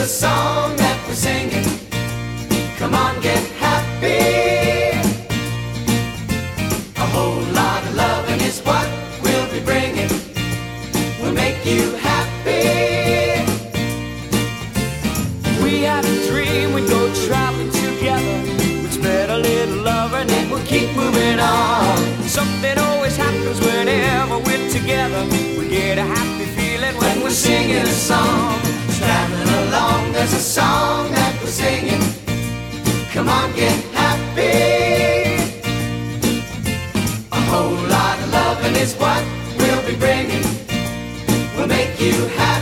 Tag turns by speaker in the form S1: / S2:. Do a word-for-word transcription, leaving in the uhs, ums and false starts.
S1: a song that we're singing. Come on, get happy. A whole lot of loving is what we'll be bringing. We'll make you happy. We had a dream we'd go traveling together. We'd spread a little love and then we'll keep moving on. Something always happens whenever we're together. We get a happy feeling when we're singing a song. Traveling along, there's a song that we're singing. Come on, get happy. A whole lot of loving is what we'll be bringing. We'll make you happy.